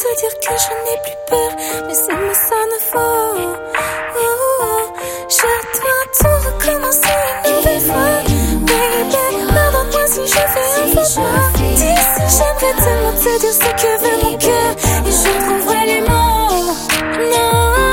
te dire que je n'ai plus peur, mais ça me sonne faux. Je dois tout recommencer une nouvelle fois. Baby, pardonne-moi si je fais un faux pas. D'ici, j'aimerais tellement te dire ce que veut mon cœur, et je trouverai les mots. Non.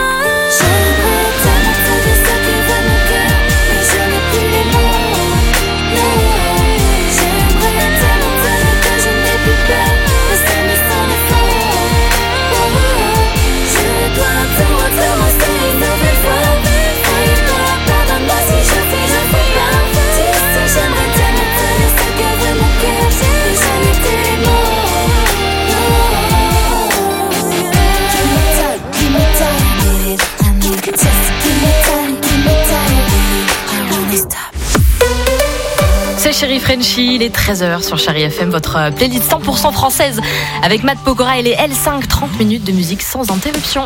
C'est Chérie Frenchy, il est 13h sur Chérie FM, votre playlist 100% française avec Matt Pokora et les L5, 30 minutes de musique sans interruption.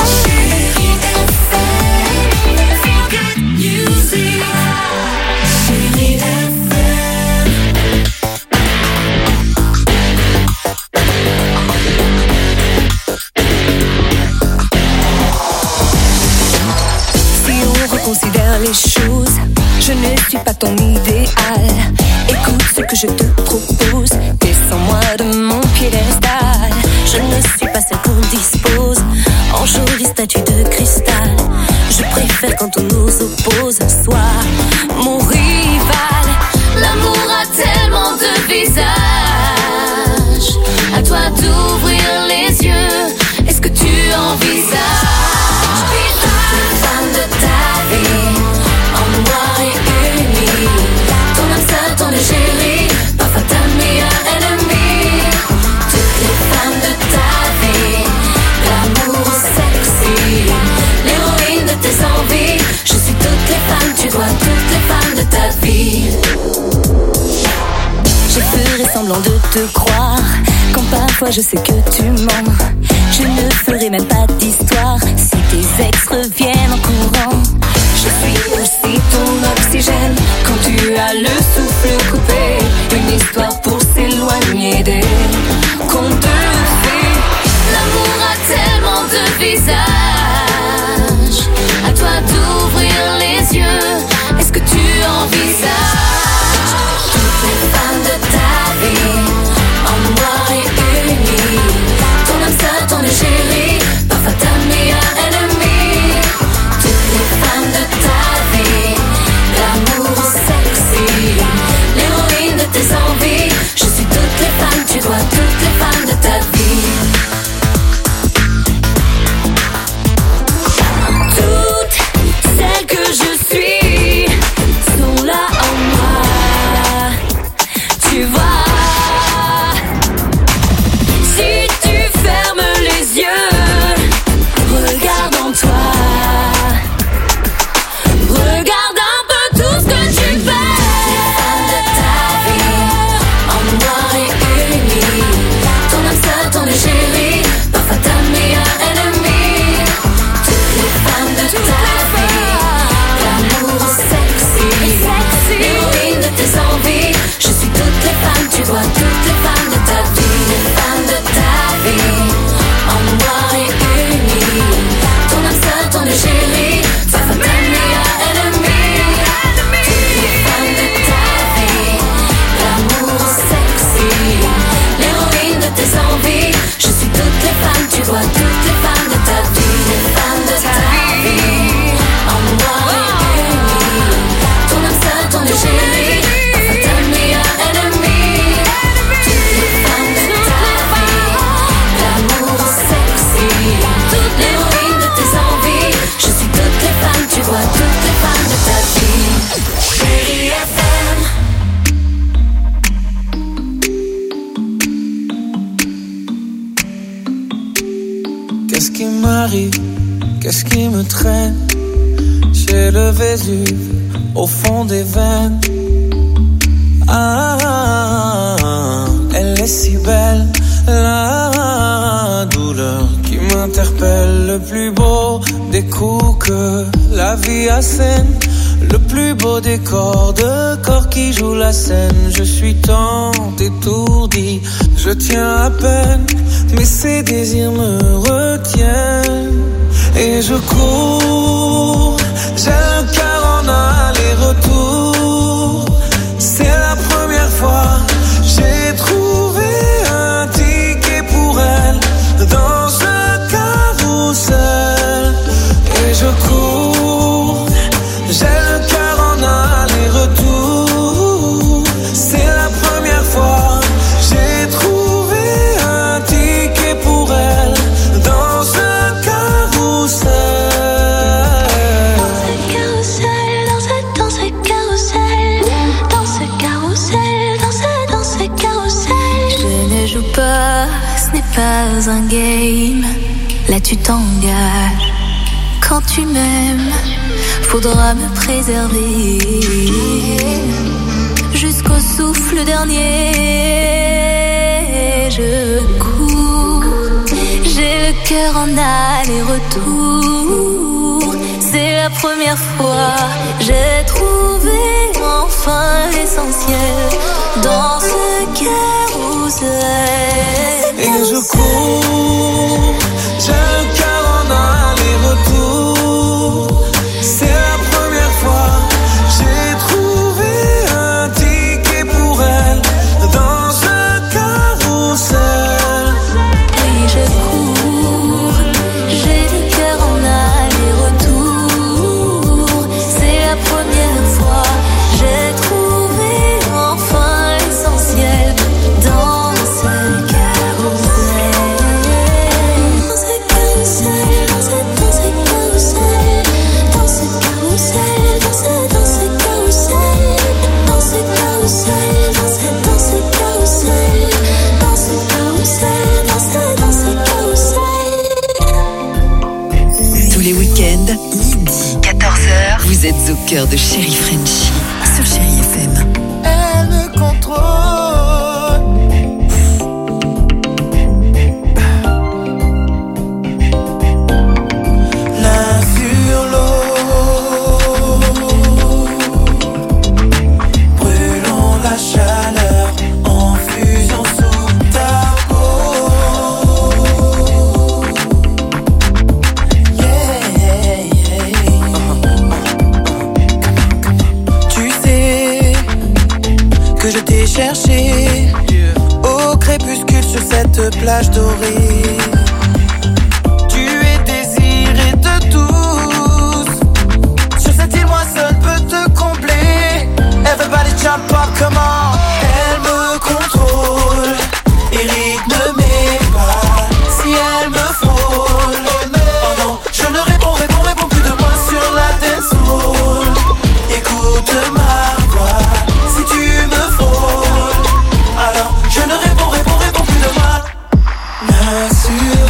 Si on reconsidère les choses, je ne suis pas ton idéal. Écoute ce que je te propose, descends-moi de mon piédestal. Je ne suis pas celle qu'on dispose en jolie statue de cristal. Je préfère quand on nous oppose, sois mon rival. L'amour a tellement de visages, à toi d'ouvrir les yeux. Est-ce que tu envisages toutes les femmes de ta vie en noir et uni? Ton âme seule, ton égérie, parfois ta meilleure ennemie. Toutes les femmes de ta vie, l'amour sexy, l'héroïne de tes envies. Je suis toutes les femmes, tu dois toutes les femmes de ta vie. Je ferai semblant de te croire quand parfois je sais que tu mens. Je ne ferai même pas d'histoire si tes ex reviennent en courant. Je suis aussi ton oxygène quand tu as le souffle coupé. Une histoire pour s'éloigner des contes de fées. L'amour a tellement de visages, à toi d'ouvrir les yeux. Est-ce que tu envisages toutes les femmes de ta vie en noir et uni? Ton âme seule, ton égérie, parfois ta meilleure ennemie. Toutes les femmes de ta vie, l'amour sexy, l'héroïne de tes envies. Je suis toutes les femmes, tu dois toutes les femmes de ta vie. Toutes celles que je suis sont là en moi, tu vois. Si tu fermes les yeux, regarde en toi. Regarde un peu tout ce que tu fais. Les femmes de ta vie en noir et uni. Ton âme seule, ton égérie, parfois ta meilleure ennemie. Toutes les femmes de ta vie, l'amour sexy, l'héroïne de tes envies. Je suis toutes les femmes, tu dois toutes les femmes de ta vie. Les femmes de ta vie en noir et uni. Ton âme seule, ton égérie, parfois ta meilleure ennemie. Toutes les femmes de ta vie, l'amour sexy, l'héroïne de tes envies. Je suis toutes les femmes, tu dois toutes les femmes de ta vie. Les femmes de ta vie en noir et uni. Ton âme seule, ton égérie, parfois ta meilleure ennemie. Toutes les femmes de ta vie, l'amour sexy, l'héroïne de tes envies. Je suis toutes les femmes, tu dois toutes les femmes de ta vie. Chérie FM. Qu'est-ce qui m'arrive? Qu'est-ce qui me traîne? J'ai le Vésuve au fond des veines. Ah, elle est si belle, la douleur qui m'interpelle. Le plus beau des coups que la vie assène, Le plus beau décor de corps qui joue la scène. Je suis tant étourdi, je tiens à peine, mais ces désirs me retiennent. Et je cours, j'ai le cœur en aller-retour. C'est la première fois, j'ai trouvé un ticket pour elle dans ce carrousel. Et je cours, j'ai le cœur en aller-retour. C'est la première fois, j'ai trouvé un ticket pour elle dans ce carrousel. Dans ce carrousel, dans ce carrousel, dans ce carrousel. Je ne joue pas, ce n'est pas un game. Là tu t'engages. Quand tu m'aimes, faudra me préserver jusqu'au souffle dernier. Je cours, j'ai le cœur en aller-retour. C'est la première fois, j'ai trouvé enfin l'essentiel dans ce carrousel. Et je cours, j'ai le cœur en aller-retour. C'est la première fois, j'ai trouvé un ticket pour elle dans ce carrousel. Et je cours, j'ai le cœur en aller-retour. C'est la première fois, j'ai trouvé enfin l'essentiel dans ce carrousel. Dans ce carrousel, dans ce carrousel, dans ce carrousel, dans ce carrousel, dans ce carrousel, dans ce carrousel, dans ce carrousel. Tous les week-ends, midi, 14h, vous êtes au cœur de Chérie Frenchie sur Chérie FM. Elle me contrôle. L'un sur l'autre, brûlons la chaleur en fusion sous ta peau. Tu sais que je t'ai cherché au crépuscule sur cette plage dorée. Tu es désiré de tous. Sur cette île, moi seul peux te combler. Everybody jump up, come on. Elle me contrôle et rythme mes pas. Si elle me frôle, oh non, je ne réponds plus de moi sur la dance floor. Écoute ma voix, si tu me frôles, alors je ne réponds plus de moi. L'un sur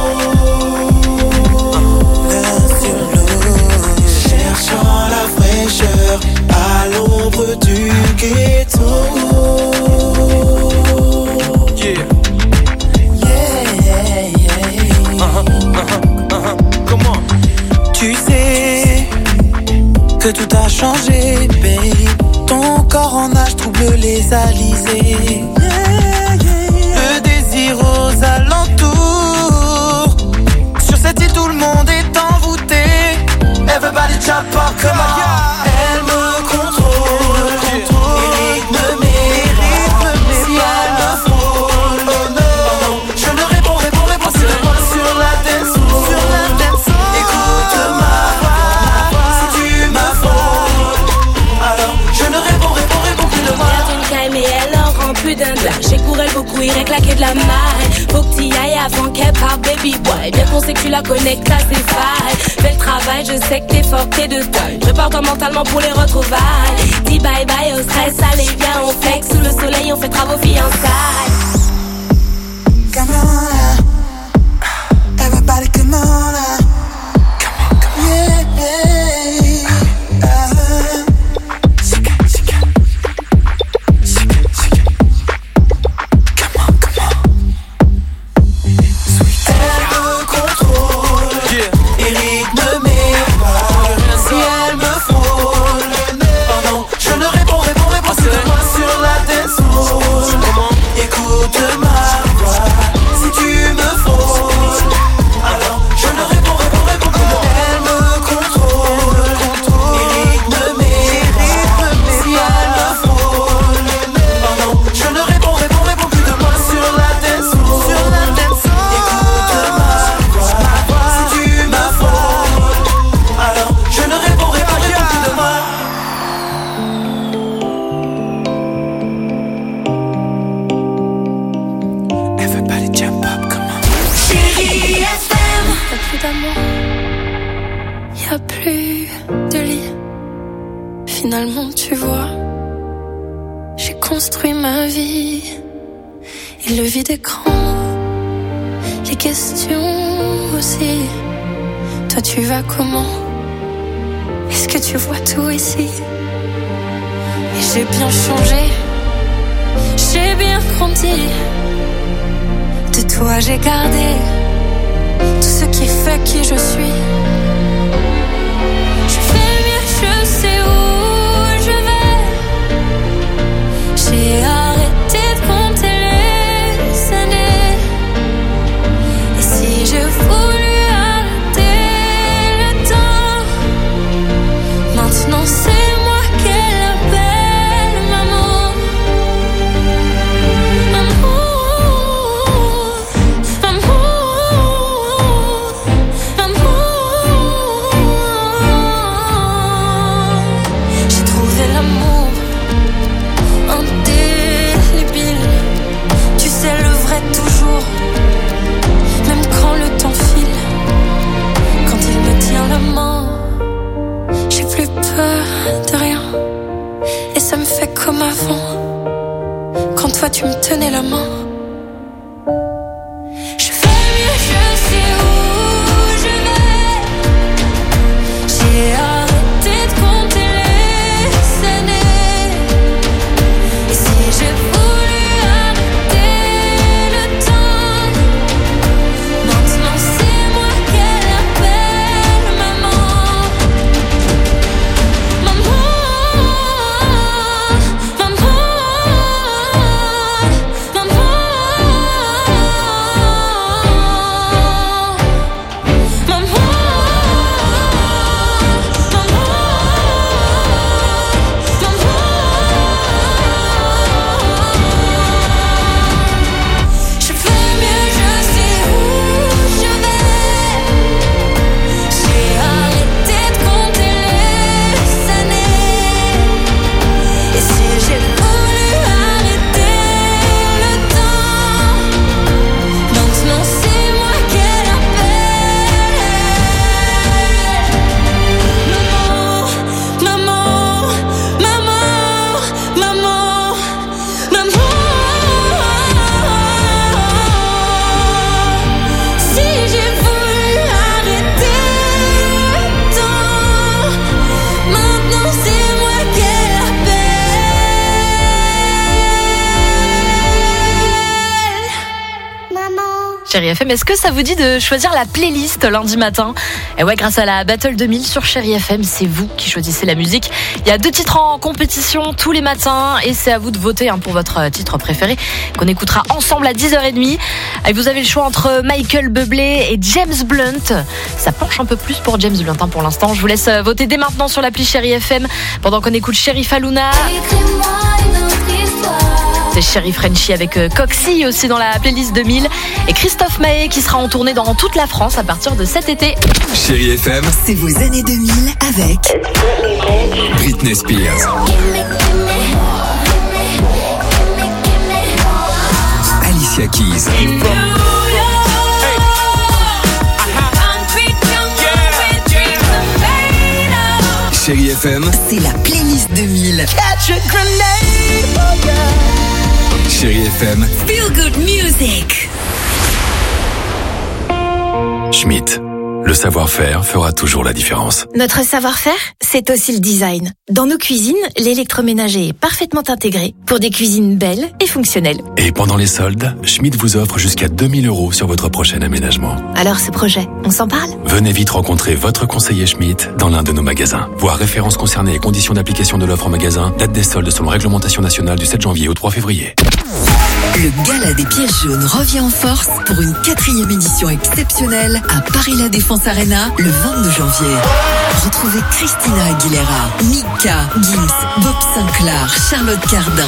l'eau, cherchant la fraîcheur à l'ombre du ghetto. Tu sais que tout a changé, babe. Ton corps en nage trouble les alizés. Le désir aux alentours. Sur cette île, tout le monde est envoûté. Everybody jump up, come on. Elle me contrôle et rythme mes pas. Si elle me frôle, oh non, je ne réponds plus de moi sur la dance floor. Écoute ma voix, si tu me frôles, alors je ne réponds plus de moi. Regarde une caille mais elle en rend plus d'un blague. J'ai pour elle beaucoup, irait claquer de la maille. Faut que t'y ailles avant qu'elle parte, baby boy. Bien qu'on sait que tu la connais, que t'as ses failles. Fais le travail, je sais que t'es fort, t'es de taille. Prépare-toi mentalement pour les retrouvailles. Dis bye bye au stress, allez viens, on flex. Sous le soleil, on fait travaux fiançailles. Come on, everybody come on, yeah, Elle me contrôle et rythme mes pas. Si elle me frôle, d'amour, y a plus de lit. Finalement, tu vois, j'ai construit ma vie. Et le vide est grand, les questions aussi. Toi, tu vas comment? Est-ce que tu vois tout ici? Et j'ai bien changé, j'ai bien grandi. De toi, j'ai gardé tout ce qui fait qui je suis. Je fais mieux, je sais où je vais. J'ai arrêté de compter les années. Et si je voulais arrêter le temps, maintenant c'est moi qu'elle appelle maman. Maman, maman, maman. J'ai trouvé l'amour indélébile. Tu sais le vrai toujours, même quand le temps file. Quand il me tient la main, j'ai plus peur de rien. Et ça me fait comme avant, quand toi tu me tenais la main. Je fais mieux, je sais où je vais. J'ai arrêté de compter les années. Et si j'ai voulu arrêter le temps, maintenant c'est moi qu'elle appelle maman. Maman, maman, je fais mieux, je sais où je vais. J'ai arrêté de compter les années. Et si j'ai voulu arrêter le temps, maintenant c'est moi qu'elle appelle maman, maman, maman, maman, maman. Si j'ai voulu arrêter le temps, maintenant c'est moi qu'elle appelle maman. Chérie FM, est-ce que ça vous dit de choisir la playlist lundi matin? Et ouais, grâce à la Battle 2000 sur Chérie FM, c'est vous qui choisissez la musique. Il y a 2 titres en compétition tous les matins et c'est à vous de voter pour votre titre préféré qu'on écoutera ensemble à 10h30. Et vous avez le choix entre Michael Bublé et James Blunt. Ça penche un peu plus pour James Blunt pour l'instant. Je vous laisse voter dès maintenant sur l'appli Chérie FM pendant qu'on écoute Sheriff Aluna. Écris-moi une autre histoire. C'est Chérie Frenchie avec Coxy aussi dans la playlist 2000 et Christophe Maé qui sera en tournée dans toute la France à partir de cet été. Chérie FM, C'est vos années 2000 avec Britney Spears, Alicia Keys, Chérie FM, c'est la playlist 2000. Chérie FM, Feel Good Music. Schmitt, le savoir-faire fera toujours la différence. Notre savoir-faire, c'est aussi le design. Dans nos cuisines, l'électroménager est parfaitement intégré pour des cuisines belles et fonctionnelles. Et pendant les soldes, Schmitt vous offre jusqu'à 2000 € sur votre prochain aménagement. Alors ce projet, on s'en parle? Venez vite rencontrer votre conseiller Schmitt dans l'un de nos magasins. Voir références concernées et conditions d'application de l'offre en magasin, date des soldes selon réglementation nationale du 7 janvier au 3 février. Le Gala des Pièces jaunes revient en force pour une 4e édition exceptionnelle à Paris-La Défense Arena le 22 janvier. Retrouvez Christina Aguilera, Mika, Gims, Bob Sinclair, Charlotte Cardin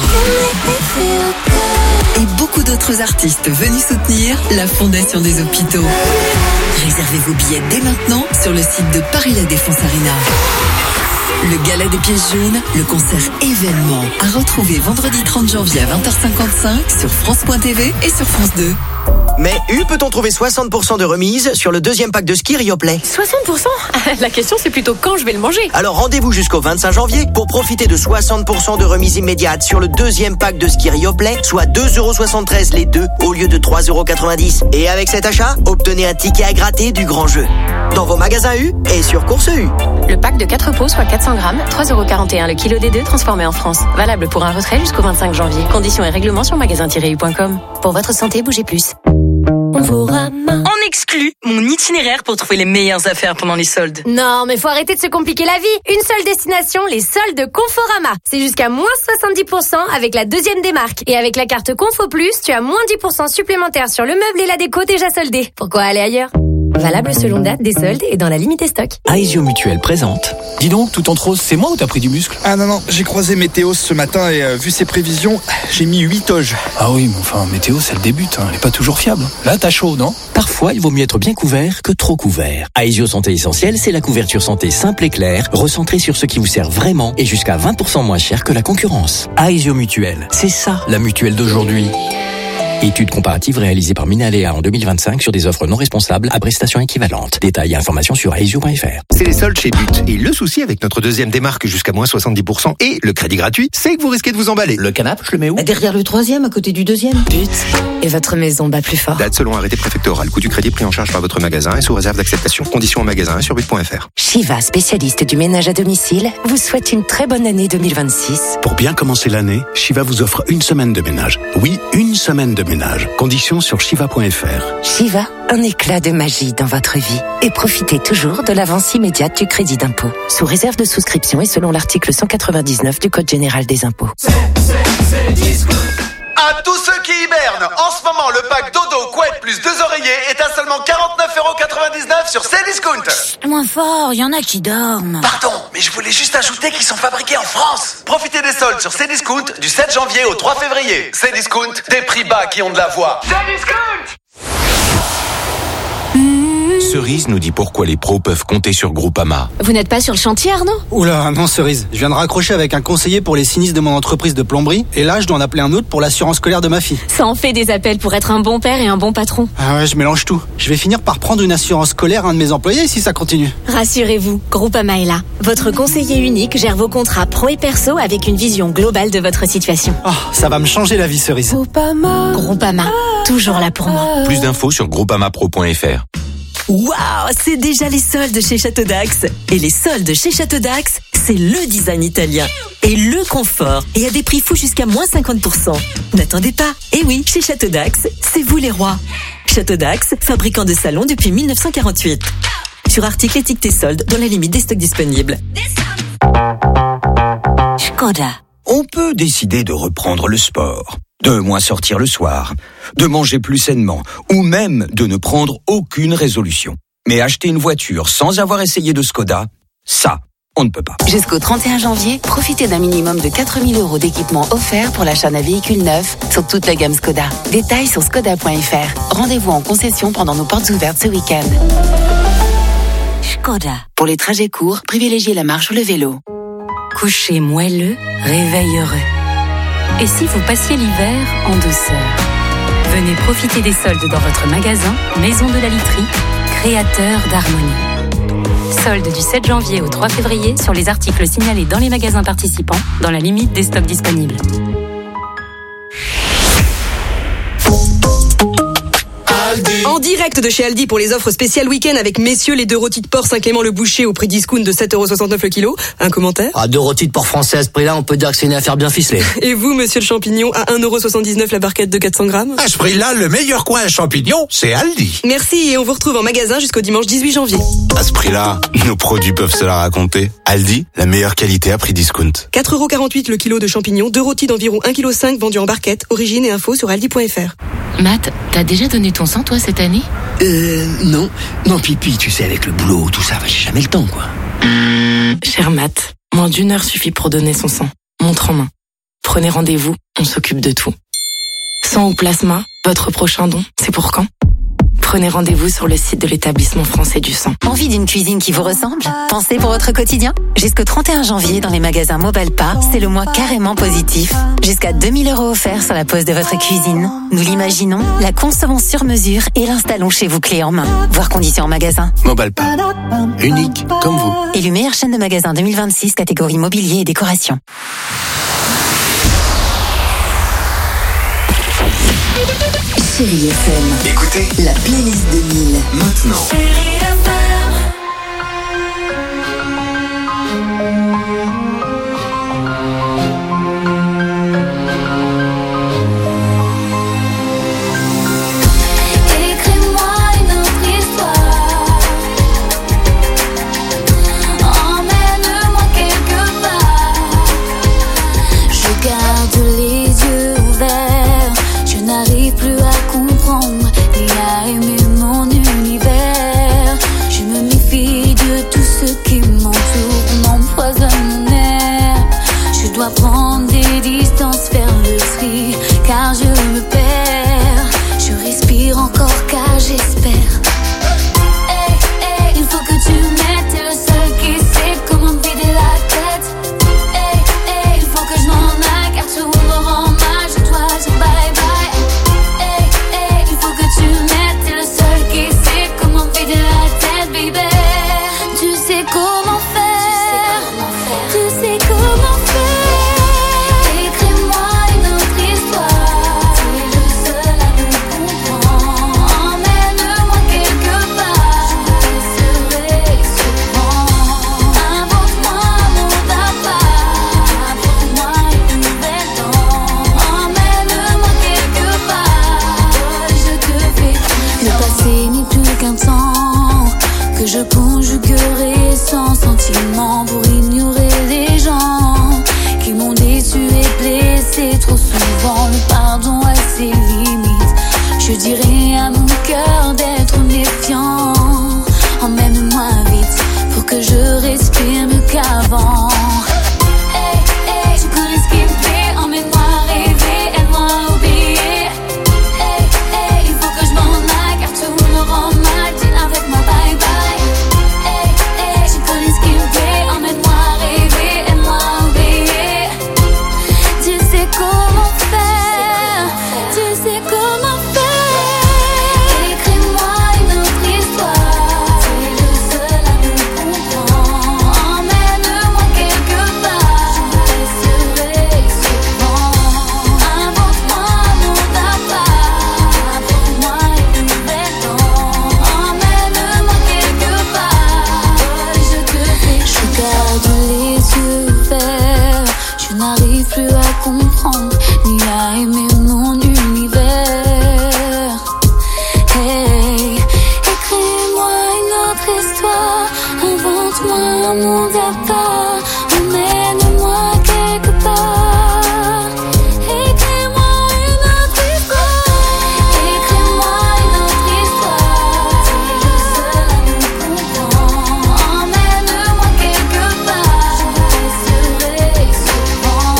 et beaucoup d'autres artistes venus soutenir la Fondation des Hôpitaux. Réservez vos billets dès maintenant sur le site de Paris-La Défense Arena. Le Gala des Pièces jaunes, le concert événement à retrouver vendredi 30 janvier à 20h55 sur France.tv et sur France 2. Mais peut-on trouver 60% de remise sur le deuxième pack de ski Rioplay? 60%? La question c'est plutôt quand je vais le manger. Alors rendez-vous jusqu'au 25 janvier pour profiter de 60% de remise immédiate sur le deuxième pack de ski Rioplay, soit 2,73€ les deux au lieu de 3,90€. Et avec cet achat, obtenez un ticket à gratter du grand jeu. Dans vos magasins U et sur Course U. Le pack de 4 pots, soit 400 grammes, 3,41€ le kilo des deux transformés en France. Valable pour un retrait jusqu'au 25 janvier. Conditions et règlements sur magasin-u.com. Pour votre santé, bougez plus. En exclut mon itinéraire pour trouver les meilleures affaires pendant les soldes. Non, mais faut arrêter de se compliquer la vie. Une seule destination, les soldes Conforama. C'est jusqu'à moins 70% avec la deuxième démarque. Et avec la carte Confo Plus, tu as moins 10% supplémentaires sur le meuble et la déco déjà soldés. Pourquoi aller ailleurs? Valable selon date des soldes et dans la limite des stocks. Aesio Mutuelle présente. Dis donc, tout en rose, c'est moi ou t'as pris du muscle? Ah non, j'ai croisé Météo ce matin et vu ses prévisions, j'ai mis 8 oges. Ah oui, mais enfin, Météo, c'est le début, elle est pas toujours fiable. Là, t'as chaud, non? Parfois, il vaut mieux être bien couvert que trop couvert. Aesio Santé Essentielle, c'est la couverture santé simple et claire, recentrée sur ce qui vous sert vraiment et jusqu'à 20% moins cher que la concurrence. Aesio Mutuelle, c'est ça, la mutuelle d'aujourd'hui. Étude comparative réalisée par Minalea en 2025 sur des offres non responsables à prestations équivalentes. Détails et informations sur aesio.fr. C'est les soldes chez But. Et le souci avec notre deuxième démarque jusqu'à moins 70% et le crédit gratuit, c'est que vous risquez de vous emballer. Le canapé, je le mets où? Derrière le troisième, à côté du deuxième. But. Et votre maison bat plus fort. Date selon arrêté préfectoral. Coût du crédit pris en charge par votre magasin et sous réserve d'acceptation. Conditions en magasin et sur but.fr. Shiva, spécialiste du ménage à domicile, vous souhaite une très bonne année 2026. Pour bien commencer l'année, Shiva vous offre une semaine de ménage. Oui, une semaine de ménage. Conditions sur shiva.fr. Shiva, un éclat de magie dans votre vie. Et profitez toujours de l'avance immédiate du crédit d'impôt. Sous réserve de souscription et selon l'article 199 du Code général des impôts. À tous ceux qui hibernent, en ce moment, le pack Dodo, Couette plus 2 oreillers est à seulement 49,99€ sur Cdiscount. Moins fort, il y en a qui dorment. Pardon, mais je voulais juste ajouter qu'ils sont fabriqués en France. Profitez des soldes sur Cdiscount du 7 janvier au 3 février. Cdiscount, des prix bas qui ont de la voix. Cdiscount! Cerise nous dit pourquoi les pros peuvent compter sur Groupama. Vous n'êtes pas sur le chantier, Arnaud? Oula, non Cerise. Je viens de raccrocher avec un conseiller pour les sinistres de mon entreprise de plomberie et là, je dois en appeler un autre pour l'assurance scolaire de ma fille. Ça en fait des appels pour être un bon père et un bon patron. Ah ouais, je mélange tout. Je vais finir par prendre une assurance scolaire à un de mes employés si ça continue. Rassurez-vous, Groupama est là. Votre conseiller unique gère vos contrats pro et perso avec une vision globale de votre situation. Oh, ça va me changer la vie, Cerise. Groupama, toujours là pour moi. Plus d'infos sur groupamapro.fr. Waouh, c'est déjà les soldes chez Château d'Axe. Et les soldes chez Château d'Axe, c'est le design italien et le confort. Et à des prix fous jusqu'à moins 50%. N'attendez pas. Et oui, chez Château d'Axe, c'est vous les rois. Château d'Axe, fabricant de salons depuis 1948. Sur articles étiquetés soldes dans la limite des stocks disponibles. Skoda. On peut décider de reprendre le sport, de moins sortir le soir, de manger plus sainement, ou même de ne prendre aucune résolution. Mais acheter une voiture sans avoir essayé de Skoda, ça, on ne peut pas. Jusqu'au 31 janvier, profitez d'un minimum de 4 000 € d'équipement offert pour l'achat d'un véhicule neuf sur toute la gamme Skoda. Détails sur skoda.fr. Rendez-vous en concession pendant nos portes ouvertes ce week-end. Skoda. Pour les trajets courts, privilégiez la marche ou le vélo. Coucher moelleux, réveil heureux. Et si vous passiez l'hiver en douceur? Venez profiter des soldes dans votre magasin Maison de la Literie, créateur d'harmonie. Soldes du 7 janvier au 3 février sur les articles signalés dans les magasins participants, dans la limite des stocks disponibles. En direct de chez Aldi pour les offres spéciales week-end avec messieurs les 2 rôtis de porc Saint-Clément-le-Boucher au prix discount de 7,69€ le kilo. Un commentaire? 2 rôtis de porc français à ce prix-là, on peut dire que c'est une affaire bien ficelée. Et vous, monsieur le champignon, à 1,79€ la barquette de 400 grammes? À ce prix-là, le meilleur coin à champignons, c'est Aldi. Merci et on vous retrouve en magasin jusqu'au dimanche 18 janvier. À ce prix-là, nos produits peuvent se la raconter. Aldi, la meilleure qualité à prix discount. 4,48€ le kilo de champignons, 2 rôtis d'environ 1,5 kg vendus en barquette. Origine et info sur aldi.fr. Matt, t'as déjà donné ton sang, toi, cette année? Non. Non, pipi, tu sais, avec le boulot, tout ça, j'ai jamais le temps, quoi. Cher Matt, moins d'1 heure suffit pour donner son sang. Montre en main. Prenez rendez-vous, on s'occupe de tout. Sang ou plasma, votre prochain don, c'est pour quand? prenez rendez-vous sur le site de l'établissement français du sang. Envie d'une cuisine qui vous ressemble? Pensez pour votre quotidien? Jusqu'au 31 janvier, dans les magasins Mobalpa, c'est le mois carrément positif. Jusqu'à 2000 € offerts sur la pose de votre cuisine. Nous l'imaginons, la concevons sur mesure et l'installons chez vous clé en main. Voir conditions en magasin. Mobalpa. Unique comme vous. Élu meilleure chaîne de magasins 2026, catégorie mobilier et décoration. Chérie FM. Écoutez la playlist 2000. Maintenant. Prendre des distances, faire le tri, car je me perds. Je respire encore car j'espère. Hey, hey, il faut que tu m'aides, t'es le seul qui sait comment me vider la tête. Hey, hey, il faut que je m'en aille, car tu me rends mal, je dois dire bye bye. Hey, hey, il faut que tu m'aides, t'es le seul qui sait comment me vider la tête, baby. Tu sais comment faire, tu sais comment faire. Je conjuguerai sans sentiment pour ignorer les gens qui m'ont déçu et blessé trop souvent. Le pardon a ses limites. Je dirais à mon cœur d'être méfiant. Emmène-moi vite pour que je respire mieux qu'avant. Hey, hey, tu connais ce qui me fait. Emmène-moi rêver, aide-moi oublier. Hey, hey, il faut que je m'en aille car tu me rends mal. Dis avec moi bye bye. Comprendre ni à aimer mon univers. Hey, écris-moi une autre histoire, invente-moi un monde à part, emmène-moi quelque part. Écris-moi une autre histoire, écris-moi une autre histoire. Tu es le seul à me comprendre, emmène-moi quelque part. Je laisserai souvent.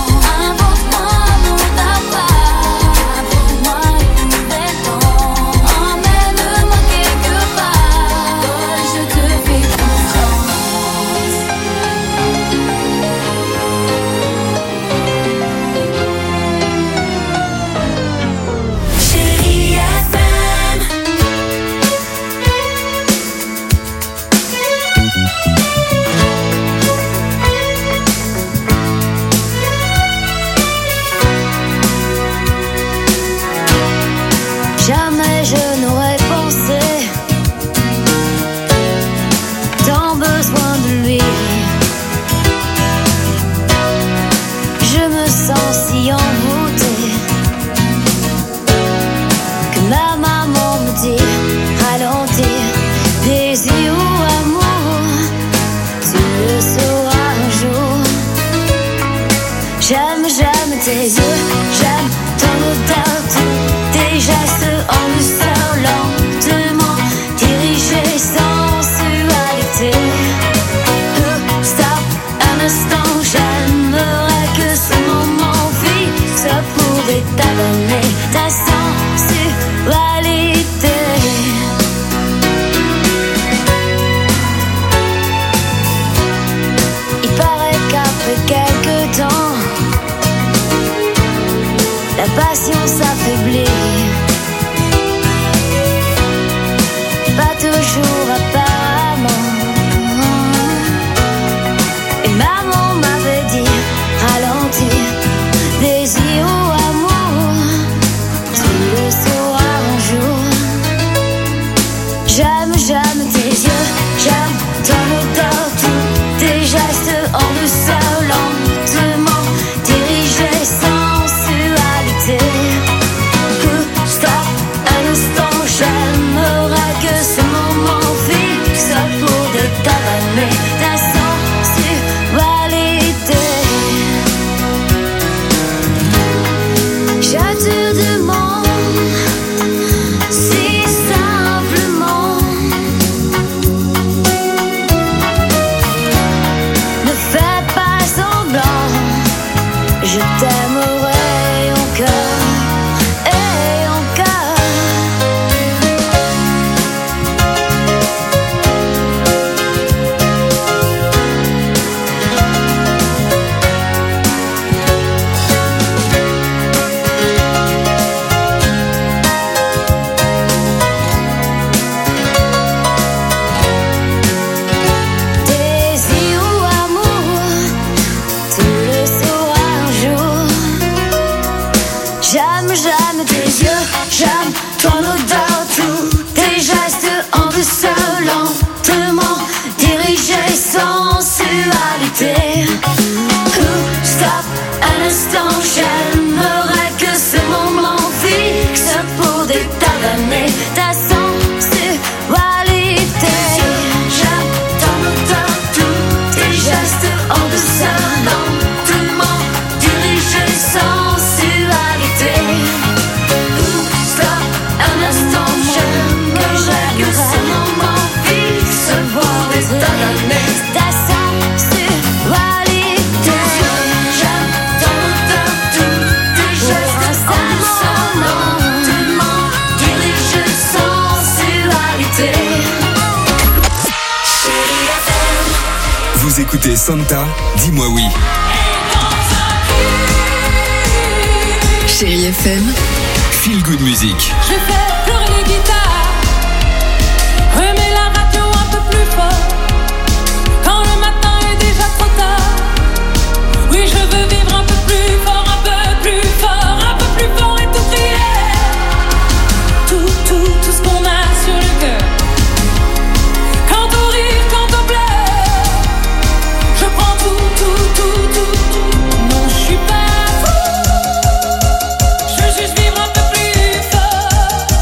Jamais je n'aurais pensé tant besoin de lui. Je me sens si envoûtée que ma maman me dit ralentir, désir ou amour, tu le sauras un jour. J'aime, j'aime tes yeux, j'aime ton odeur, tes gestes en douceur lente. J'aime tes yeux, j'aime ton odeur, tous tes gestes en douceur, lentement dirigés, sensualité. Stop un instant, j'aimerais que ce moment fixe pour détailler ta sensualité. Je te demande si simplement, ne fais pas semblant, je t'aimerai encore et encore. Désir ou amour, tu le sauras un jour. J'aime tes yeux, j'aime ton odeur, tous tes gestes en douceur, lentement dirigés, sensualité. Stop un instant, j'aimerais que ce moment fixe pour détailler ta sensualité. J'aime ton odeur, tous tes gestes en douceur, lentement dirigés, sensualité. Stop un instant, j'aimerais que ce moment fixe pour détailler ta sensualité. J'aime ton odeur, tous tes gestes en douceur, lentement dirigés, sensualité. Vous écoutez Santa, dis-moi oui. Chérie FM, Feel Good Music. Je fais pleurer les guitares, remets la radio un peu plus fort, quand le matin est déjà trop tard. Oui, je veux vivre un peu plus fort, un peu plus fort, un peu plus fort et tout crier. Tout ce qu'on a sur le cœur. Quand on rit, quand on pleure, je prends tout. Non, je suis pas fou, je veux juste vivre un peu plus fort.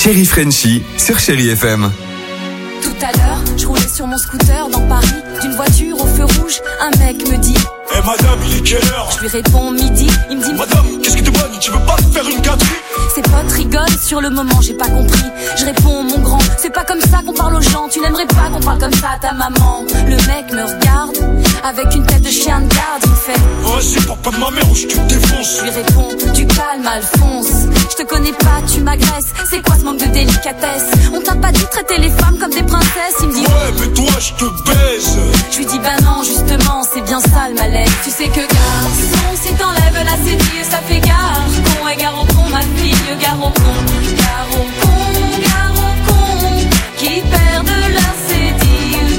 Chéri Frenchie sur Chéri FM. Tout à l'heure, je roulais sur mon scooter dans Paris. D'une voiture au feu rouge, un mec me dit: Eh madame, il est quelle heure? Je lui réponds midi, il me dit: Madame, qu'est-ce que tu bonne? Tu veux pas te faire une gâterie? Ses potes rigolent, sur le moment j'ai pas compris. Je réponds: mon grand, c'est pas comme ça qu'on parle aux gens. Tu n'aimerais pas qu'on parle comme ça à ta maman. Le mec me regarde, avec une tête de chien de garde. Il fait: vas-y, parle pas de ma mère ou je te défonce. Je lui réponds: du calme Alphonse, je te connais pas, tu m'agresses. C'est quoi ce manque de délicatesse? On t'a pas dit de traiter les femmes comme des princesses? Il me dit: ouais, mais toi je te baise. Je lui dis: bah non, justement, c'est bien ça le malaise. Tu sais que garçon, si t'enlèves la cédille, ça fait gare. Con et gare au con, ma fille, gare au con. Gare au con, gare au con, qui perdent leur cédille.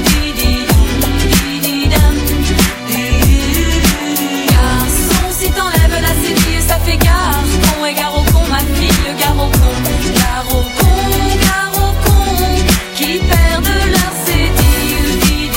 Garçon, si t'enlèves la cédille, ça fait gare. Con et gare au con, ma fille, gare au con. Gare au con, qui perdent leur cédille.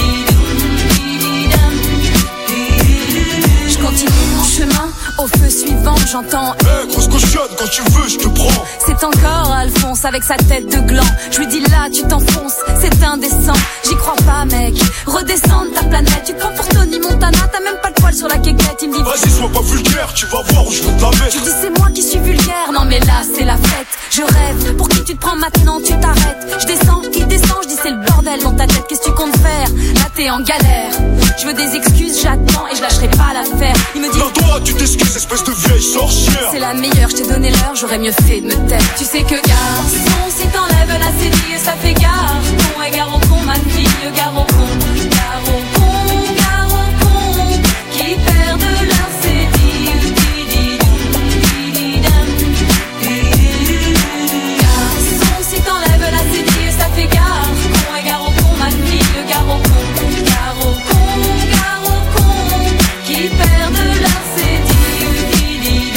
Je continue mon chemin, au feu suivant, j'entends: eh, grosse cochonne, quand tu veux, je te prends. C'est encore Alphonse avec sa tête de gland. Je lui dis: là, tu t'enfonces, c'est indécent. J'y crois pas, mec, redescends de ta planète. Tu te prends pour Tony Montana, t'as même pas de poil sur la quéquette. Il me dit: vas-y, sois pas vulgaire, tu vas voir où je vais te la mettre. Je dis: c'est moi qui suis vulgaire, non mais là, c'est la fête. Je rêve, pour qui tu te prends maintenant, tu t'arrêtes. Je descends, il descend, je dis: c'est le bordel dans ta tête, qu'est-ce que tu comptes faire? Là, t'es en galère. Je veux des excuses, j'attends et je lâcherai pas l'affaire. Il me dit: non, toi, tu t'excuses, espèce de vieille sorcière. C'est la meilleure, je t'ai donné l'heure, j'aurais mieux fait de me taire. Tu sais que garçon, si t'enlèves la cédille, ça fait gare. Con et gare au con, ma fille, gare au con. Gare au con, qui perdent leur cédille. Garçon, si t'enlèves la cédille, ça fait gare. Con et gare au con, ma fille, gare au con. Gare au con, qui perdent leur cédille.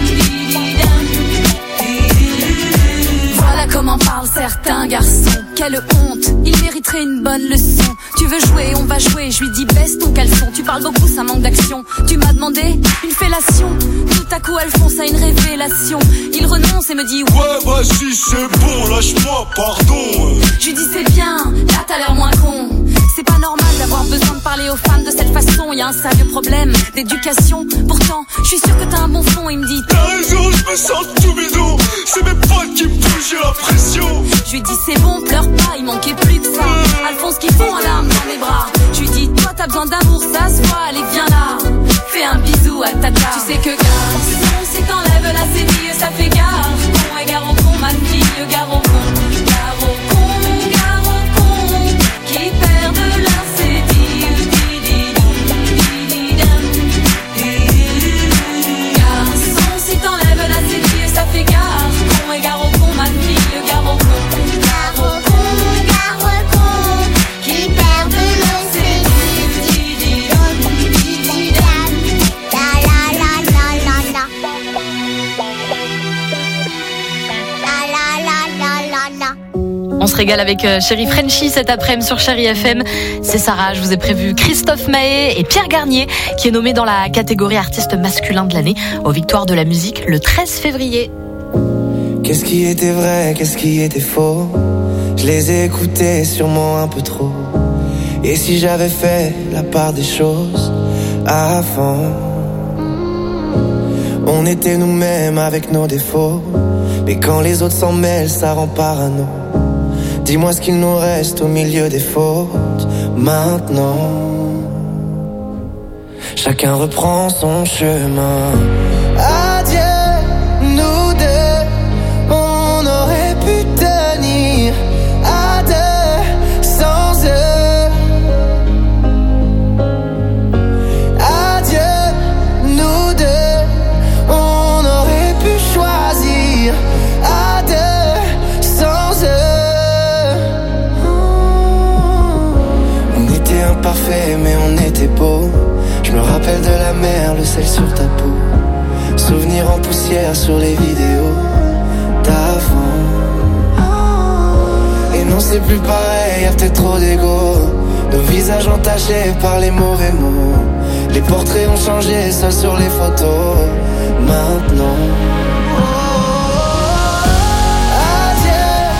Voilà comment parlent certains garçons. Quelle honte, il mériterait une bonne leçon. Tu veux jouer, on va jouer. Je lui dis: baisse ton caleçon. Tu parles beaucoup, ça manque d'action. Tu m'as demandé une fellation. Tout à coup, Alphonse a une révélation. Il renonce et me dit: ouais, vas-y, c'est bon, lâche-moi, pardon. Je lui dis: c'est bien, là t'as l'air moins con. C'est pas normal d'avoir besoin de parler aux femmes de cette façon. Y a un sérieux problème d'éducation. Pourtant, je suis sûr que t'as un bon fond. Il me dit: t'as raison, je me sens tout bidon. C'est mes potes qui me touchent, j'ai la pression. Je lui dis: c'est bon, pleure pas, il manquait plus que ça. Alphonse qui fond en larmes dans mes bras. Je lui dis: toi t'as besoin d'amour, ça se voit, allez viens là. Fais un bisou à tata. Tu sais que garçon, si t'enlèves la cédille, ça fait gare. Con et gare au con, ma fille, gare au con. Gare au con, qui perdent leur cédille. Garçon, si t'enlèves la cédille, ça fait gare. Con et gare au con, ma fille, gare au con. Gare au con, qui perdent leur cédille. On se régale avec Chéri Frenchie cet après-midi sur Chéri FM. C'est Sarah, je vous ai prévu Christophe Maé et Pierre Garnier qui est nommé dans la catégorie artiste masculin de l'année aux Victoires de la musique le 13 février. Qu'est-ce qui était vrai, qu'est-ce qui était faux? Je les ai écoutés sûrement un peu trop. Et si j'avais fait la part des choses avant? On était nous-mêmes avec nos défauts, mais quand les autres s'en mêlent, ça rend parano. Dis-moi ce qu'il nous reste au milieu des fautes maintenant. Chacun reprend son chemin. Adieu, nous deux, on aurait pu tenir à deux sans eux. Adieu, nous deux, on aurait pu choisir à deux sans eux. On était imparfaits mais on était beaux. Je me rappelle de la mer, le sel sur ta peau. Souvenirs en poussière sur les vidéos d'avant. Et non c'est plus pareil, y'a peut-être trop d'ego. Nos visages entachés par les mauvais mots. Les portraits ont changé, seuls sur les photos. Maintenant Adieu,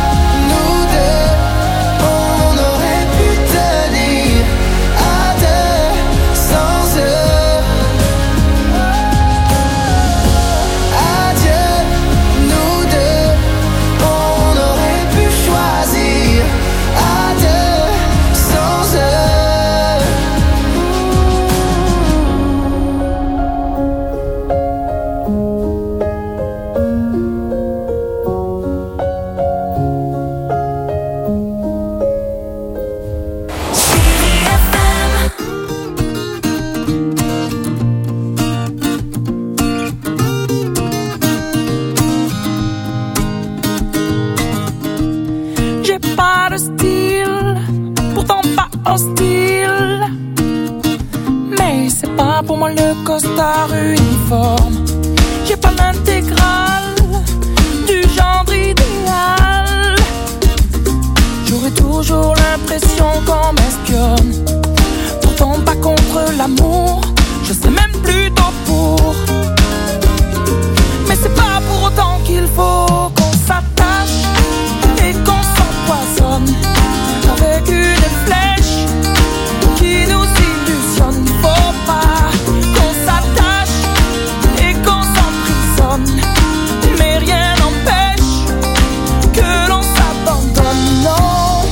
style. Mais c'est pas pour moi le costard uniforme. J'ai pas l'intégrale du genre idéal. J'aurais toujours l'impression qu'on m'espionne. Pourtant pas contre l'amour, je sais même plutôt pour. Mais c'est pas pour autant qu'il faut qu'on s'attache et qu'on s'empoisonne avec une flèche qui nous illusionne. Faut pas qu'on s'attache et qu'on s'emprisonne, mais rien n'empêche que l'on s'abandonne. Non,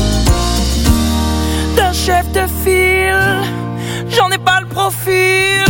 d'un chef de file, j'en ai pas le profil.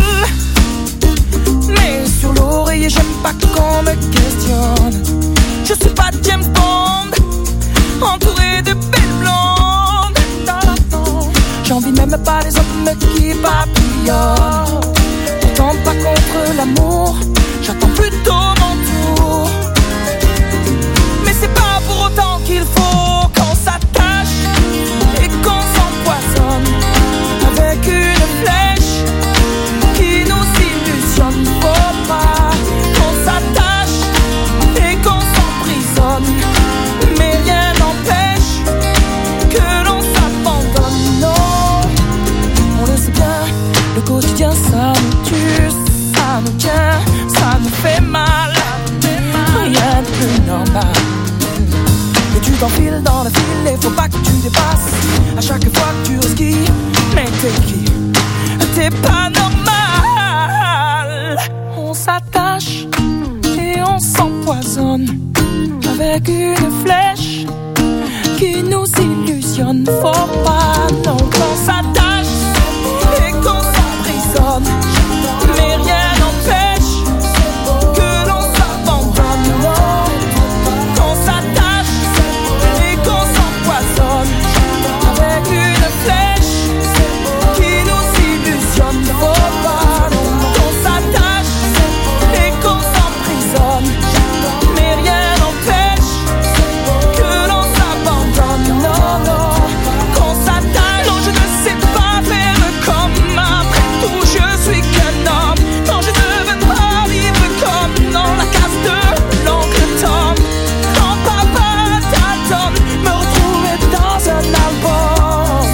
Mais sur l'oreiller, j'aime pas qu'on me questionne. Je suis pas James Bond, entouré de belles blondes. J'envie même pas les hommes qui papillonnent. Pourtant pas contre l'amour, j'attends plutôt mon tour. Mais c'est pas pour autant qu'il faut qu'on s'attache et qu'on s'empoisonne avec une flèche qui nous illusionne. Faut pas qu'on s'attache et qu'on s'emprisonne, mais rien n'empêche que l'on s'abandonne. Non, on le sait bien, le quotidien ça nous tue, ça nous tient, ça nous fait mal. Rien de plus normal. Et tu t'enfiles dans la file et faut pas que tu dépasses. À chaque fois que tu risques, mais t'es qui? T'es pas normal. On s'attache et on s'empoisonne avec une flèche qui nous illusionne. Faut pas non qu'on s'attache et qu'on s'emprisonne, mais rien n'empêche que l'on s'abandonne. Non, qu'on s'attache et qu'on s'empoisonne avec une flèche qui nous illusionne. Faut pas qu'on s'attache et qu'on s'emprisonne, mais rien n'empêche que l'on s'abandonne. Non, non, qu'on s'attache. Non, je ne sais pas faire comme après tout, je suis qu'un homme. Non, je ne veux pas vivre comme dans la case de l'oncle Tom. Quand papa t'attend, me retrouver dans un album.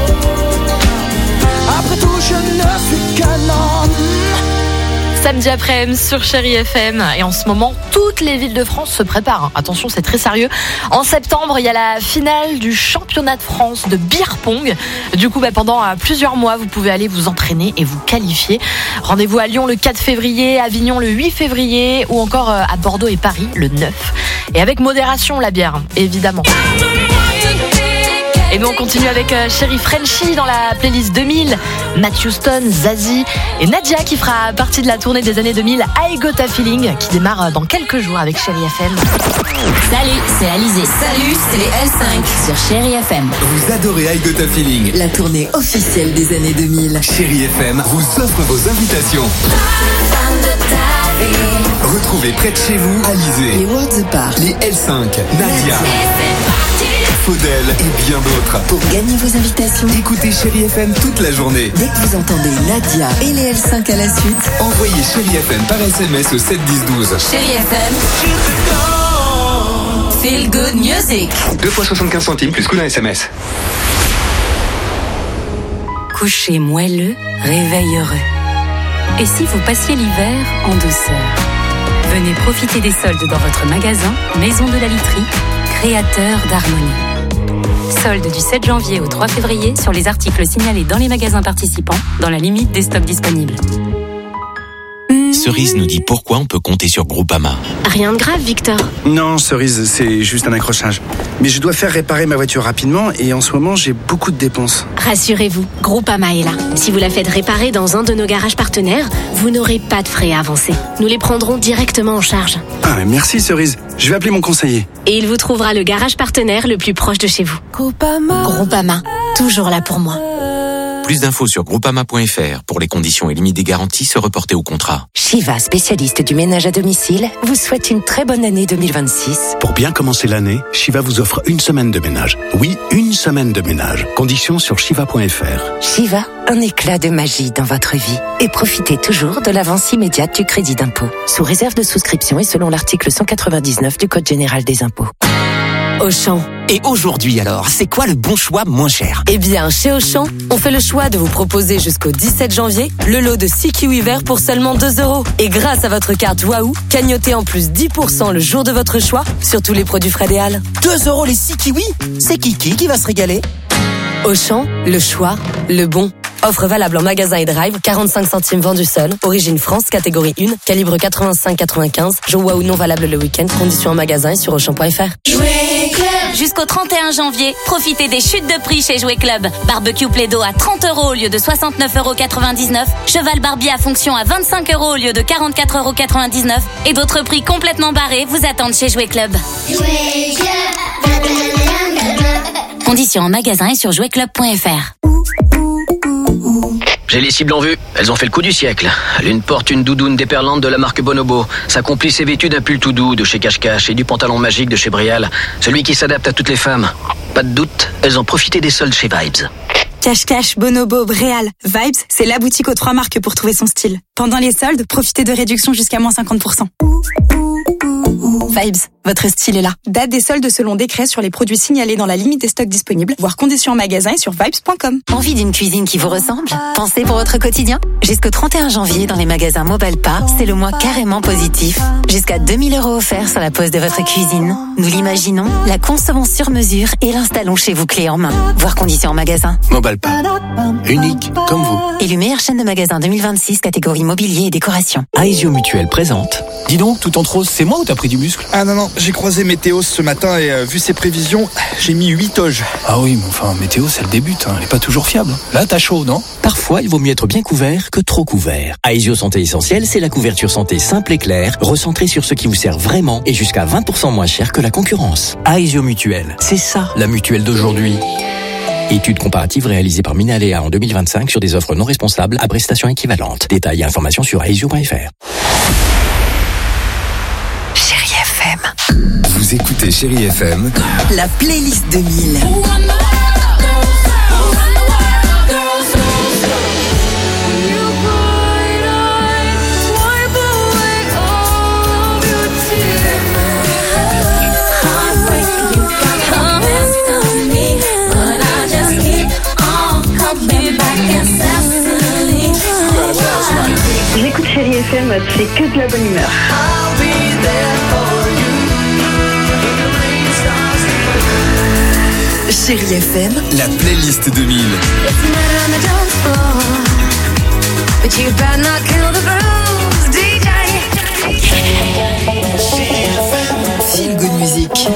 Après tout, je ne suis qu'un homme. Samedi après-midi sur Chérie FM. Et en ce moment, toutes les villes de France se préparent. Attention, c'est très sérieux. En septembre, il y a la finale du championnat de France de beer pong. Du coup, pendant plusieurs mois, vous pouvez aller vous entraîner et vous qualifier. Rendez-vous à Lyon le 4 février, Avignon le 8 février ou encore à Bordeaux et Paris le 9. Et avec modération, la bière, évidemment. Et nous on continue avec Chérie Frenchie dans la playlist 2000, Matt Houston, Zazie et Nadia qui fera partie de la tournée des années 2000 I Got a Feeling qui démarre dans quelques jours avec Chérie FM. Salut, c'est Alizé. Salut, c'est les L5 sur Chérie FM. Vous adorez I Got a Feeling. La tournée officielle des années 2000. Chérie FM vous offre vos invitations. Retrouvez près de chez vous Alizé, les World the Park, les L5, Nadia, Faudel et bien d'autres. Pour gagner vos invitations, écoutez Chérie FM toute la journée. Dès que vous entendez Nadia et les L5 à la suite, envoyez Chérie FM par SMS au 7 10 12. Chérie FM, Feel Good Music. 2 fois 75 centimes plus coût d'un SMS. Coucher moelleux, réveil heureux. Et si vous passiez l'hiver en douceur? Venez profiter des soldes dans votre magasin Maison de la Literie, créateur d'harmonie. Soldes du 7 janvier au 3 février sur les articles signalés dans les magasins participants, dans la limite des stocks disponibles. Cerise nous dit pourquoi on peut compter sur Groupama. Rien de grave, Victor. Non, Cerise, c'est juste un accrochage. Mais je dois faire réparer ma voiture rapidement et en ce moment, j'ai beaucoup de dépenses. Rassurez-vous, Groupama est là. Si vous la faites réparer dans un de nos garages partenaires, vous n'aurez pas de frais à avancer. Nous les prendrons directement en charge. Ah, merci Cerise. Je vais appeler mon conseiller. Et il vous trouvera le garage partenaire le plus proche de chez vous. Groupama. Groupama, toujours là pour moi. Plus d'infos sur groupama.fr. Pour les conditions et limites des garanties, se reporter au contrat. Shiva, spécialiste du ménage à domicile, vous souhaite une très bonne année 2026. Pour bien commencer l'année, Shiva vous offre une semaine de ménage. Oui, une semaine de ménage. Conditions sur shiva.fr. Shiva, un éclat de magie dans votre vie. Et profitez toujours de l'avance immédiate du crédit d'impôt. Sous réserve de souscription et selon l'article 199 du Code général des impôts. Auchan. Et aujourd'hui alors, c'est quoi le bon choix moins cher? Eh bien, chez Auchan, on fait le choix de vous proposer jusqu'au 17 janvier le lot de 6 kiwis verts pour seulement 2 €. Et grâce à votre carte Waouh, cagnotez en plus 10% le jour de votre choix sur tous les produits Fred et Al. 2 € les 6 kiwis? C'est qui va se régaler? Auchan, le choix, le bon. Offre valable en magasin et drive, 45 centimes vendu seul. Origine France, catégorie 1, calibre 85-95. Jour Waouh non valable le week-end. Conditions en magasin et sur Auchan.fr. Jusqu'au 31 janvier, profitez des chutes de prix chez Jouet Club. Barbecue Plaido à 30 € au lieu de 69,99 €. Cheval Barbie à fonction à 25 € au lieu de 44,99 €. Et d'autres prix complètement barrés vous attendent chez Jouet Club. Conditions en magasin et sur jouetclub.fr. J'ai les cibles en vue. Elles ont fait le coup du siècle. L'une porte une doudoune déperlante de la marque Bonobo. Sa complice est vêtue d'un pull tout doux de chez Cache-Cache et du pantalon magique de chez Brial. Celui qui s'adapte à toutes les femmes. Pas de doute, elles ont profité des soldes chez Vibes. Cache-Cache, Bonobo, Bréal, Vibes, c'est la boutique aux 3 marques pour trouver son style. Pendant les soldes, profitez de réductions jusqu'à moins 50%. Vibes, votre style est là. Date des soldes selon décret sur les produits signalés dans la limite des stocks disponibles, voire conditions en magasin et sur vibes.com. Envie d'une cuisine qui vous ressemble? Pensez pour votre quotidien? Jusqu'au 31 janvier, dans les magasins Mobalpa, c'est le mois carrément positif. Jusqu'à 2000 € offerts sur la pose de votre cuisine. Nous l'imaginons, la concevons sur mesure et l'installons chez vous clé en main. Voir conditions en magasin. Mobalpa. Unique comme vous. Élu meilleure chaîne de magasins 2026, catégorie mobilier et décoration. Aesio Mutuelle présente. Dis donc, tout en rose, c'est moi ou t'as pris du muscle? Ah non, j'ai croisé Météo ce matin et vu ses prévisions, j'ai mis 8 oges. Ah oui, mais enfin, Météo, c'est le début, elle est pas toujours fiable. Là, t'as chaud, non? Parfois, il vaut mieux être bien couvert que trop couvert. Aesio Santé Essentielle, c'est la couverture santé simple et claire, recentrée sur ce qui vous sert vraiment et jusqu'à 20% moins cher que la concurrence. Aesio Mutuelle, c'est ça, la mutuelle d'aujourd'hui. Étude comparative réalisée par Minalea en 2025 sur des offres non responsables à prestations équivalentes. Détails et informations sur aesio.fr. Chérie FM. Vous écoutez Chérie FM. La playlist 2000. J'écoute Chérie FM, c'est que de la bonne humeur. Chérie FM. La playlist 2000. Feel Good Music.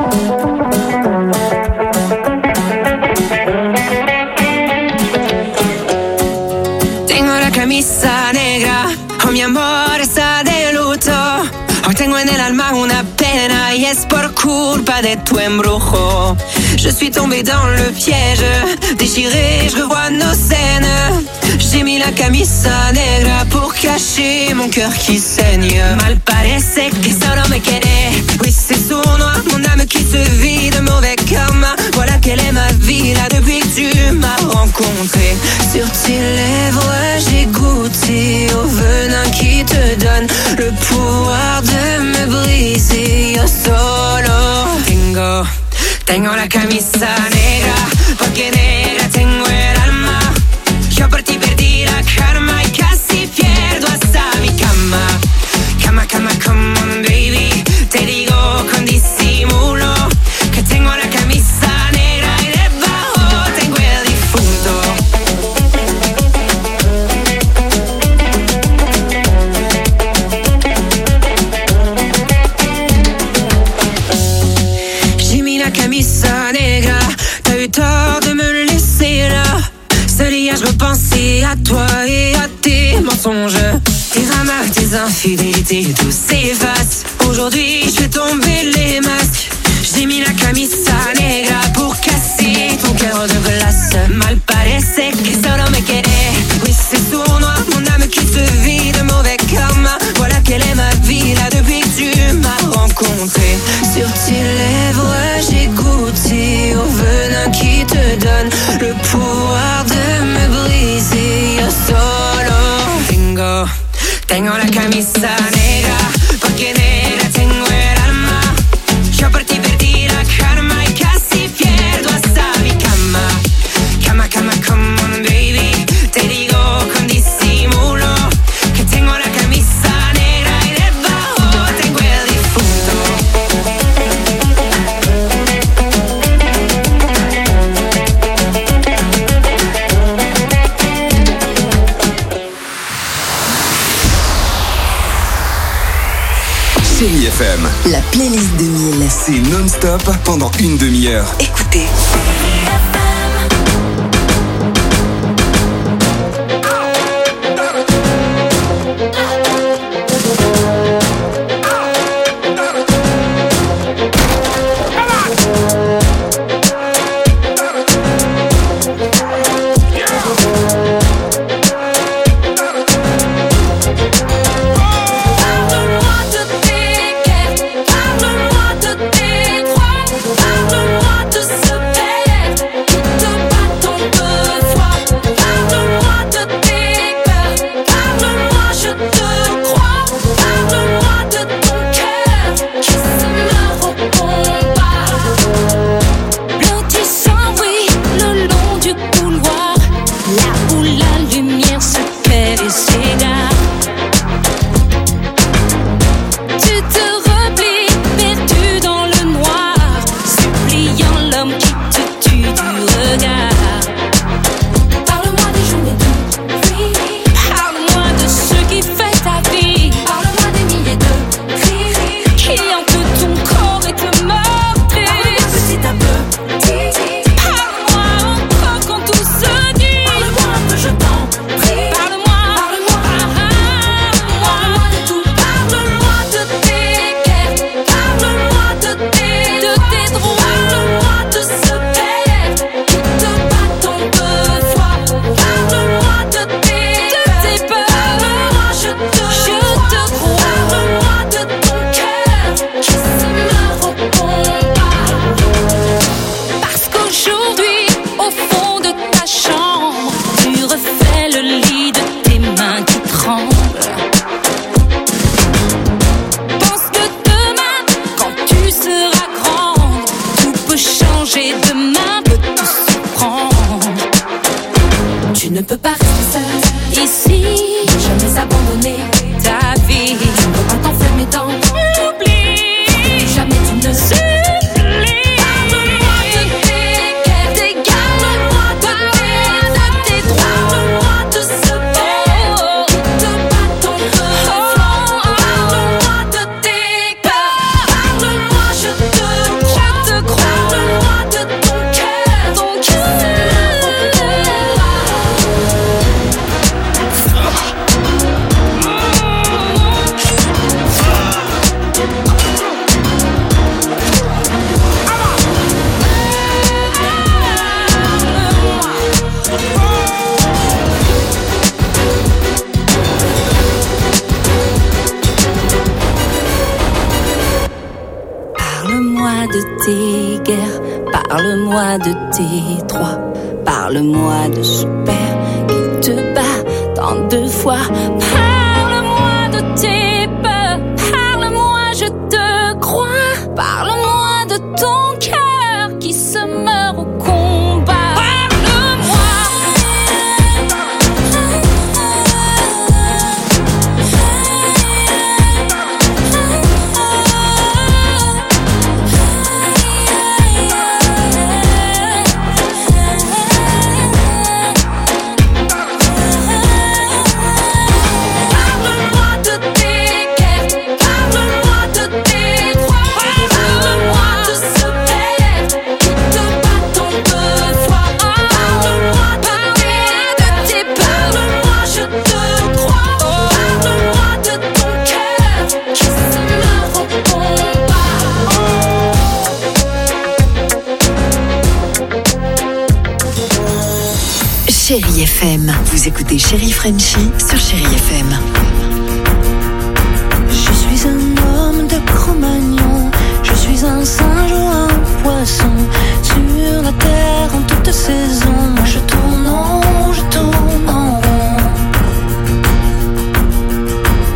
Tengo la camisa negra, oh mi amor está de luto. Hoy tengo en el alma una pena y es por culpa de tu embrujo. Je suis tombée dans le piège, déchirée, je revois nos scènes. J'ai mis la camisa negra pour cacher mon cœur qui saigne. Mal parece que solo me quiere. Oui, c'est sournois, mon âme qui se vide, mauvais karma. Voilà quelle est ma vie là depuis que tu m'as rencontré. Sur tes lèvres, j'ai goûté au venin qui te donne le pouvoir de me briser. Yo solo tengo la camisa negra, porque negra tengo el alma. Yo por ti perdí la karma y casi pierdo hasta mi cama. Cama, come on baby, te digo con disimulo que tengo la camisa negra y debajo tengo el difunto. J'ai mis la camisa negra, t'as eu tort de me laisser là. Seul hier je repensais à toi et à tes mensonges. Tes ramas, tes infidélités, tout s'efface. Aujourd'hui je fais tomber les masques. J'ai mis la camisa negra pour casser ton cœur de glace. Mal parece que solo Tengo la camisa negra, porque negra tengo el alma. Yo por ti perdí la calma y casi pierdo hasta mi cama. Cama, cama, come on baby. Te digo con disimulo que tengo la camisa negra y debajo tengo el difunto. Chérie FM, la playlist 2000. C'est non-stop pendant une demi-heure. Écoutez. Parle-moi de tes droits, parle-moi de super qui te bat tant de fois. Parle-moi de tes peurs, parle-moi, je te crois. Parle-moi de ton cœur qui se meurt au combat. Chérie FM. Vous écoutez Chérie Frenchie sur Chérie FM. Je suis un homme de Cro-Magnon, je suis un singe ou un poisson. Sur la terre en toute saison, moi je tourne en rond.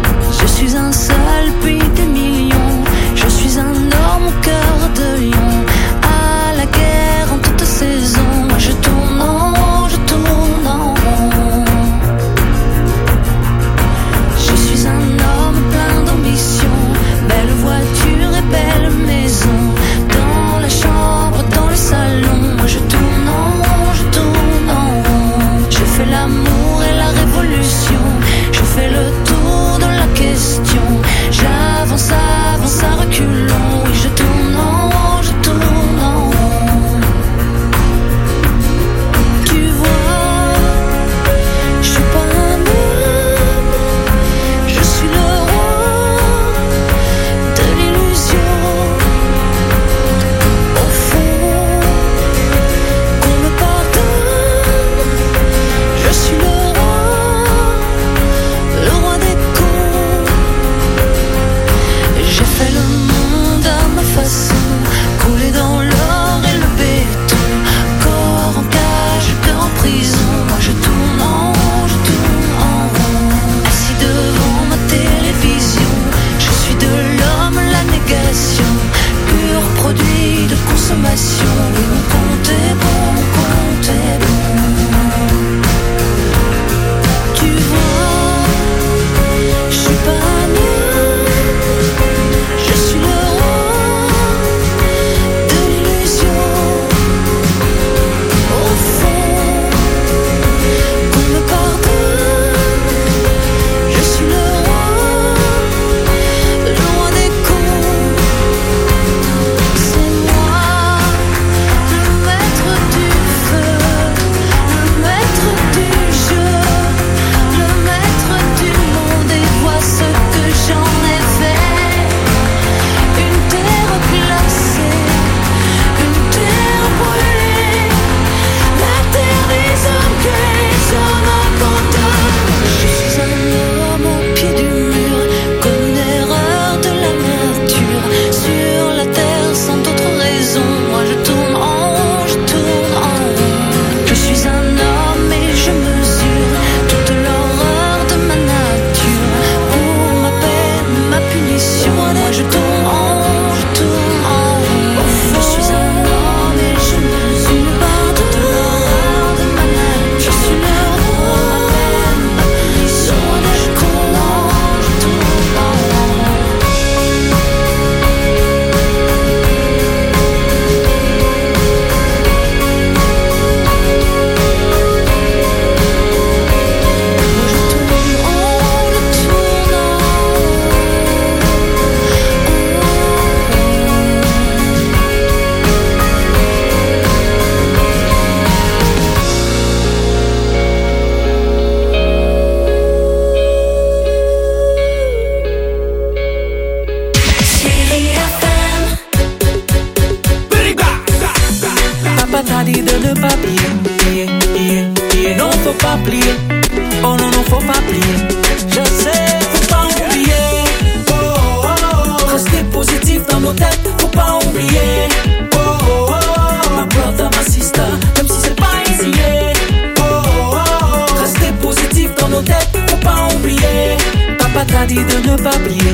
pas plier. Oh non, non, faut pas plier. Je sais, faut pas oublier. Oh, oh, oh. Rester positif dans nos têtes, faut pas oublier. Oh, oh, oh. Ma brother, ma sister, même si c'est pas easy. Oh, oh, oh. Rester positif dans nos têtes, faut pas oublier. Papa t'a dit de ne pas plier.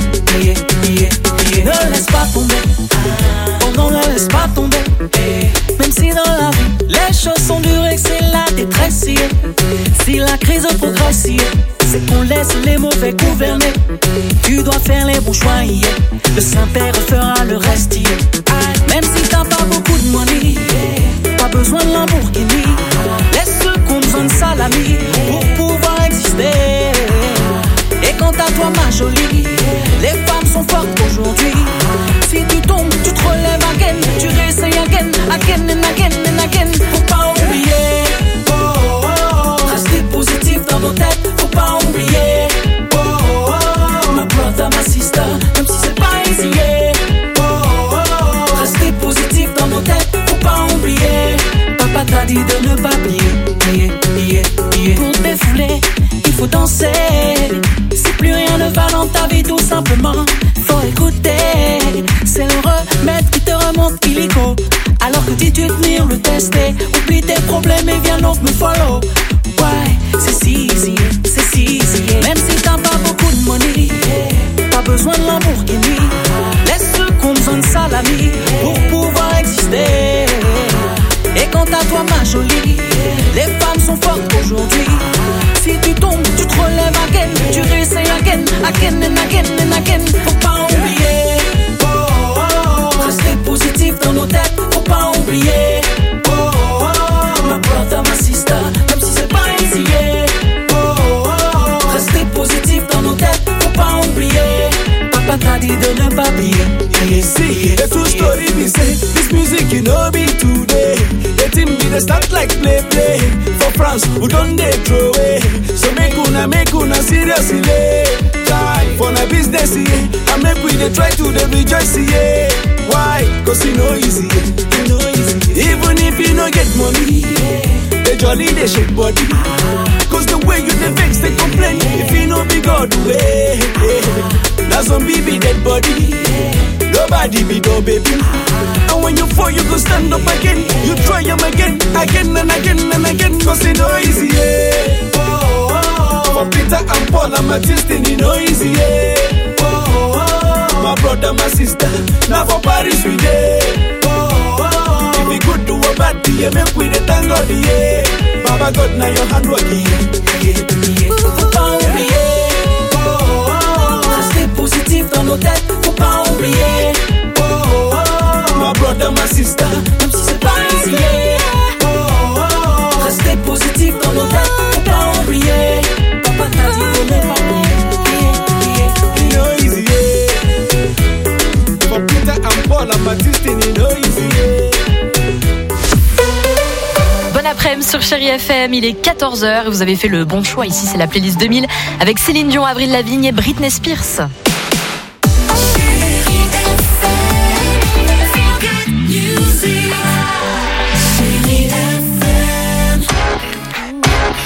Ne laisse pas tomber. Oh non, ne laisse pas tomber. Même si dans la vie les choses sont dures et que c'est la détresse, si la crise progresse, c'est qu'on laisse les mauvais gouverner. Tu dois faire les bons choix, le Saint-Père fera le reste. Même si t'as pas beaucoup de money, pas besoin de Lamborghini. Laisse ceux qui ont besoin de salami pour pouvoir exister. Et quant à toi ma jolie, les femmes sont fortes aujourd'hui. Si tu tombes, tu te relèves again. Tu réessayes again and again. Faut pas oublier. Oh, oh, oh. Rester positif dans nos têtes, faut pas oublier. Oh, oh, oh. Ma brother, ma sister, même si c'est pas easy. Oh, oh, oh. Rester positif dans nos têtes, faut pas oublier. Papa t'a dit de ne pas plier. Pour te défouler, il faut danser. Si plus rien ne va dans ta vie, tout simplement, faut écouter. C'est le remède qui te remonte illico. Alors que dis-tu tenir le tester. Oublie tes problèmes et viens donc me follow. Ouais, c'est si easy. Même si t'as pas beaucoup de money, pas besoin de Lamborghini. Laisse ceux qui ont besoin de salami pour pouvoir exister. Et quant à toi ma jolie, les femmes sont fortes aujourd'hui. Si tu tombes, tu te relèves again. Tu réessayes again and again. Faut pas oublier. Oh, oh, oh. Rester positif dans nos têtes, faut pas oublier. Oh, oh, oh. Ma brother, ma sister, même si c'est pas easy. Oh, oh, oh. Rester positif dans nos têtes, faut pas oublier. Papa t'a dit de ne pas plier. See, the true story be say, this music you know be today. The team be the start like play. For France, who don't they throw away. So make una seriously. Time for na business, yeah. And make we dey try to dey rejoice, yeah. Why? Cause you know easy. Even if you no get money, they jolly, they shake body. Cause the way you dey vex, they complain. If you no be God way, that's some baby dead body. Nobody be no baby. And when you fall, you go stand up again. You try them again and again. Cause you know easy, yeah. Oh, oh, oh. For Peter and Paul and Matistin, you know easy, yeah. Oh, oh, oh. My brother, my sister, now for Paris we dey. Oh, oh, oh. If we could do a bad thing, make we dey thank God, yeah. Baba God, now your hand working, yeah. Faut pas oublier. Oh, oh, oh. Rester positif dans nos têtes, faut pas oublier. Oh, oh, oh. My brother, my sister, même si c'est pas easy. Oh, oh, oh. Rester positif dans nos têtes, faut pas oublier. Papa t'a dit de ne pas oublier. You know easy, yeah. For Peter and Paul and Matistin, you know easy, yeah. Bon après-midi sur Chérie FM, il est 14h et vous avez fait le bon choix. Ici, c'est la playlist 2000 avec Céline Dion, Avril Lavigne et Britney Spears.